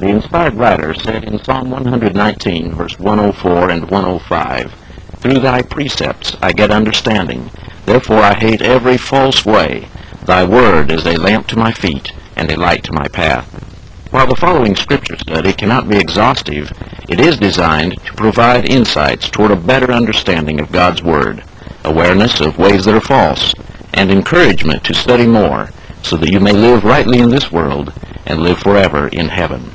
The inspired writer said in Psalm 119, verse 104 and 105, "Through thy precepts I get understanding, therefore I hate every false way. Thy word is a lamp to my feet and a light to my path." While the following scripture study cannot be exhaustive, it is designed to provide insights toward a better understanding of God's Word, awareness of ways that are false, and encouragement to study more so that you may live rightly in this world and live forever in heaven.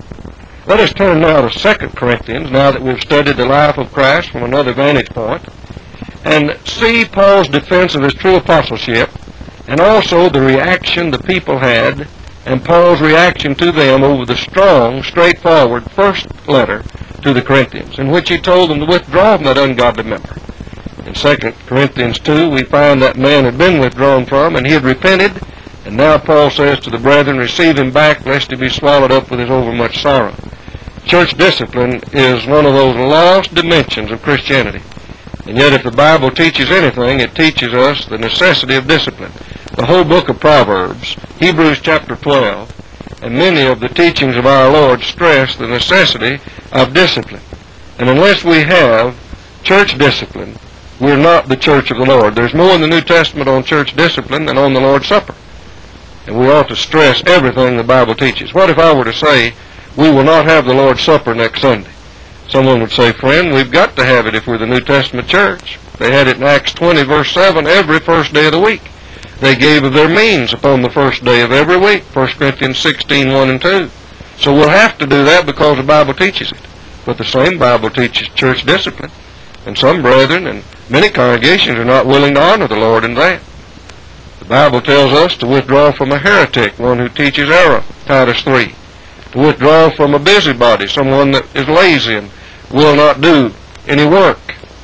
Let us turn now to 2 Corinthians, now that we've studied the life of Christ from another vantage point, and see Paul's defense of his true apostleship, and also the reaction the people had, and Paul's reaction to them over the strong, straightforward first letter to the Corinthians, in which he told them to withdraw from that ungodly member. In 2 Corinthians 2, we find that man had been withdrawn from, and he had repented, and now Paul says to the brethren, receive him back, lest he be swallowed up with his overmuch sorrow. Church discipline is one of those lost dimensions of Christianity. And yet if the Bible teaches anything, it teaches us the necessity of discipline. The whole book of Proverbs, Hebrews chapter 12, and many of the teachings of our Lord stress the necessity of discipline. And unless we have church discipline, we're not the church of the Lord. There's more in the New Testament on church discipline than on the Lord's Supper. And we ought to stress everything the Bible teaches. What if I were to say, we will not have the Lord's Supper next Sunday? Someone would say, friend, we've got to have it if we're the New Testament church. They had it in Acts 20, verse 7, every first day of the week. They gave of their means upon the first day of every week, 1 Corinthians 16, 1 and 2. So we'll have to do that because the Bible teaches it. But the same Bible teaches church discipline. And some brethren and many congregations are not willing to honor the Lord in that. The Bible tells us to withdraw from a heretic, one who teaches error, Titus 3. To withdraw from a busybody, someone that is lazy and will not do any work,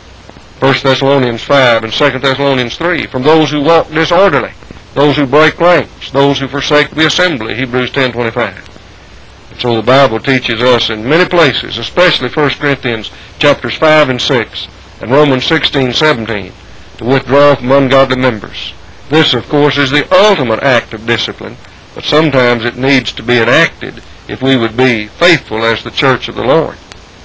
1 Thessalonians 5 and 2 Thessalonians 3. From those who walk disorderly, those who break ranks, those who forsake the assembly, Hebrews 10:25. And so the Bible teaches us in many places, especially 1 Corinthians chapters 5 and 6 and Romans 16:17, to withdraw from ungodly members. This, of course, is the ultimate act of discipline, but sometimes it needs to be enacted if we would be faithful as the church of the Lord.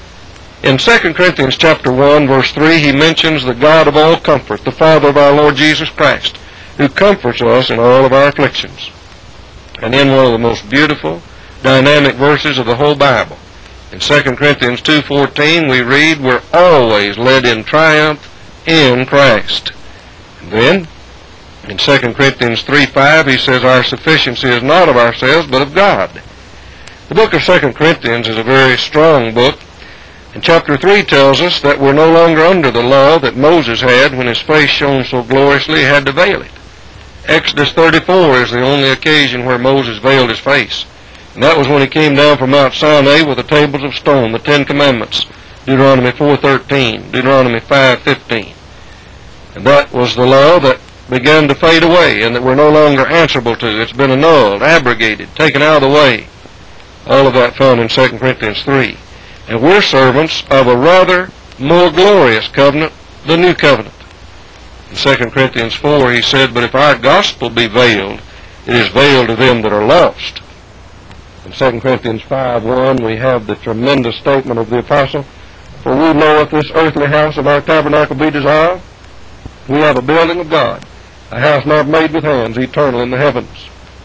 In 2 Corinthians chapter 1, verse 3, he mentions the God of all comfort, the Father of our Lord Jesus Christ, who comforts us in all of our afflictions. And in one of the most beautiful, dynamic verses of the whole Bible, in 2 Corinthians 2:14, we read, we're always led in triumph in Christ. And then, in 2 Corinthians 3:5, he says, our sufficiency is not of ourselves, but of God. The book of 2 Corinthians is a very strong book, and chapter 3 tells us that we're no longer under the law that Moses had when his face shone so gloriously he had to veil it. Exodus 34 is the only occasion where Moses veiled his face, and that was when he came down from Mount Sinai with the tables of stone, the Ten Commandments, Deuteronomy 4:13, Deuteronomy 5:15. And that was the law that began to fade away and that we're no longer answerable to. It's been annulled, abrogated, taken out of the way. All of that found in 2 Corinthians 3. And we're servants of a rather more glorious covenant, the new covenant. In 2 Corinthians 4 he said, but if our gospel be veiled, it is veiled to them that are lost. In 2 Corinthians 5:1 we have the tremendous statement of the apostle, for we know if this earthly house of our tabernacle be dissolved, we have a building of God, a house not made with hands, eternal in the heavens.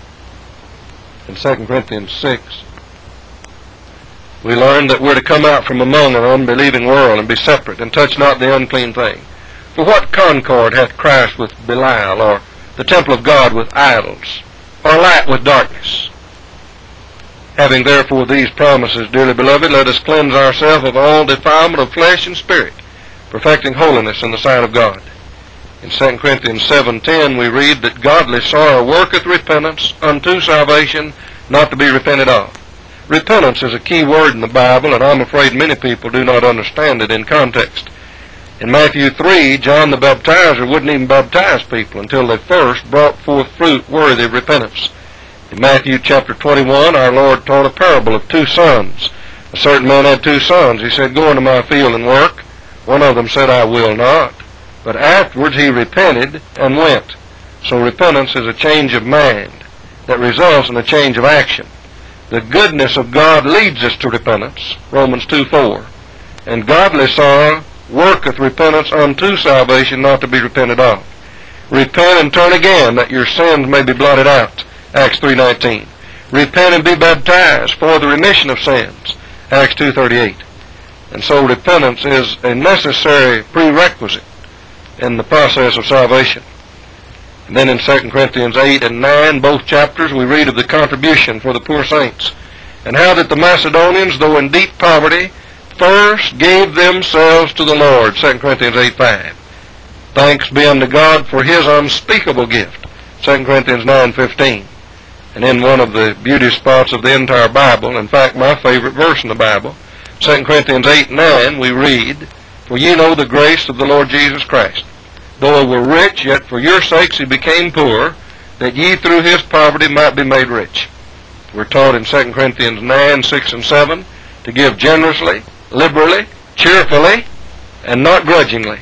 In 2 Corinthians 6 we learn that we're to come out from among an unbelieving world and be separate, and touch not the unclean thing. For what concord hath Christ with Belial, or the temple of God with idols, or light with darkness? Having therefore these promises, dearly beloved, let us cleanse ourselves of all defilement of flesh and spirit, perfecting holiness in the sight of God. In 2 Corinthians 7:10 we read that godly sorrow worketh repentance unto salvation, not to be repented of. Repentance is a key word in the Bible, and I'm afraid many people do not understand it in context. In Matthew 3, John the Baptizer wouldn't even baptize people until they first brought forth fruit worthy of repentance. In Matthew chapter 21, our Lord taught a parable of two sons. A certain man had two sons. He said, go into my field and work. One of them said, I will not. But afterwards he repented and went. So repentance is a change of mind that results in a change of action. The goodness of God leads us to repentance, Romans 2:4. And godly sorrow worketh repentance unto salvation, not to be repented of. Repent and turn again, that your sins may be blotted out, Acts 3:19. Repent and be baptized for the remission of sins, Acts 2:38. And so repentance is a necessary prerequisite in the process of salvation. And then in 2 Corinthians 8 and 9, both chapters, we read of the contribution for the poor saints, and how that the Macedonians, though in deep poverty, first gave themselves to the Lord, 2 Corinthians 8:5. Thanks be unto God for his unspeakable gift, 2 Corinthians 9:15. And in one of the beauty spots of the entire Bible, in fact my favorite verse in the Bible, 2 Corinthians 8:9, we read, For ye know the grace of the Lord Jesus Christ. Though he were rich, yet for your sakes he became poor, that ye through his poverty might be made rich. We're taught in 2 Corinthians 9:6 and 7 to give generously, liberally, cheerfully, and not grudgingly.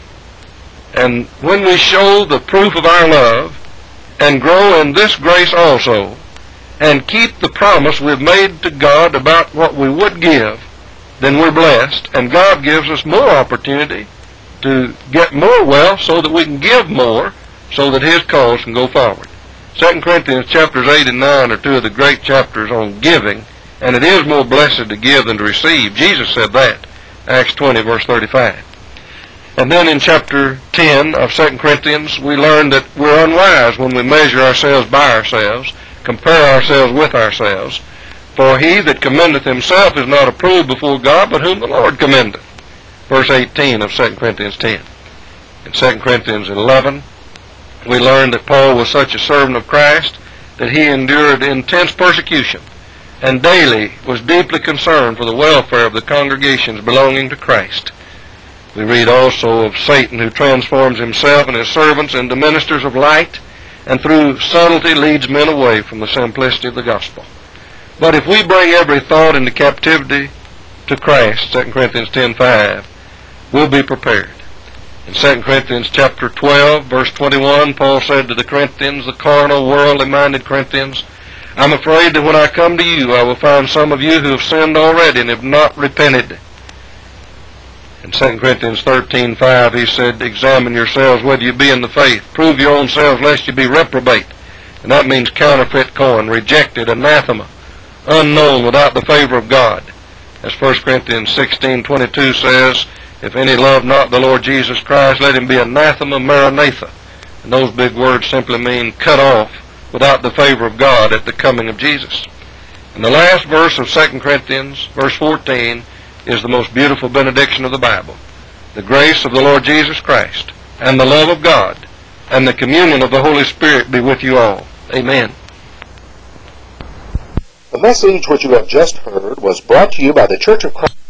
And when we show the proof of our love, and grow in this grace also, and keep the promise we've made to God about what we would give, then we're blessed, and God gives us more opportunity to get more wealth so that we can give more, so that his cause can go forward. 2 Corinthians chapters 8 and 9 are two of the great chapters on giving, and it is more blessed to give than to receive. Jesus said that, Acts 20, verse 35. And then in chapter 10 of 2 Corinthians, we learn that we're unwise when we measure ourselves by ourselves, compare ourselves with ourselves. For he that commendeth himself is not approved before God, but whom the Lord commendeth. Verse 18 of 2 Corinthians 10. In 2 Corinthians 11, we learn that Paul was such a servant of Christ that he endured intense persecution, and daily was deeply concerned for the welfare of the congregations belonging to Christ. We read also of Satan, who transforms himself and his servants into ministers of light, and through subtlety leads men away from the simplicity of the gospel. But if we bring every thought into captivity to Christ, 2 Corinthians 10:5, we'll be prepared. In 2 Corinthians chapter 12, verse 21, Paul said to the Corinthians, the carnal, worldly-minded Corinthians, I'm afraid that when I come to you, I will find some of you who have sinned already and have not repented. In 2 Corinthians 13:5, he said, examine yourselves whether you be in the faith. Prove your own selves lest you be reprobate. And that means counterfeit coin, rejected, anathema, unknown, without the favor of God. As 1 Corinthians 16:22 says, if any love not the Lord Jesus Christ, let him be anathema, maranatha. And those big words simply mean cut off, without the favor of God at the coming of Jesus. And the last verse of 2 Corinthians, verse 14, is the most beautiful benediction of the Bible. The grace of the Lord Jesus Christ, and the love of God, and the communion of the Holy Spirit be with you all. Amen. The message which you have just heard was brought to you by the Church of Christ.